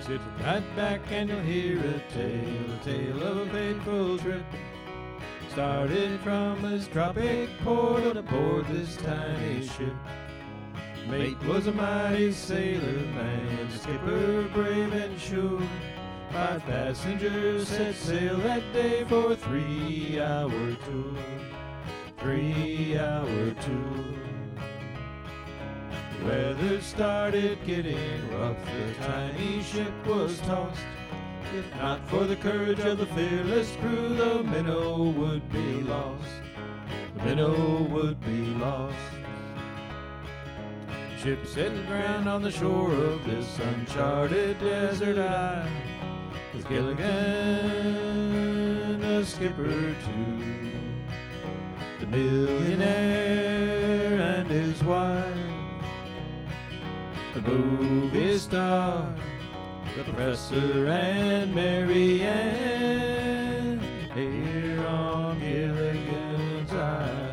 Sit right back and you'll hear a tale of a fateful trip. Started from his tropic port on aboard this tiny ship. Mate was a mighty sailor man, skipper brave and sure. 5 passengers set sail that day for a 3-hour tour. 3-hour tour. The weather started getting rough, the tiny ship was tossed. If not for the courage of the fearless crew, the minnow would be lost. The minnow would be lost. Ship set ground on the shore of this uncharted desert isle, with Gilligan, a skipper too, the millionaire and his wife, the movie star, the professor and Mary Ann, here on Gilligan's Isle.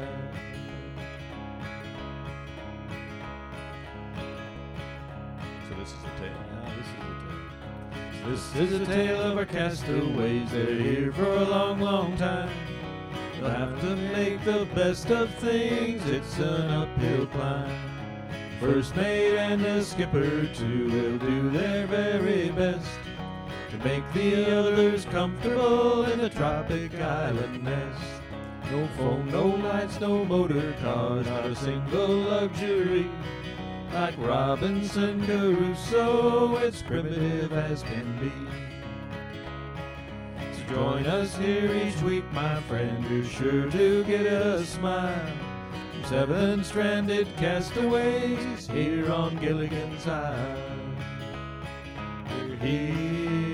So this is the tale. This is a tale of our castaways that are here for a long, long time. They'll have to make the best of things, it's an uphill climb. First mate and the skipper too will do their very best to make the others comfortable in the tropic island nest. No phone, no lights, no motor cars, not a single luxury. Like Robinson Crusoe, it's primitive as can be. So join us here each week, my friend, you're sure to get a smile. 7 stranded castaways here on Gilligan's Isle. We're here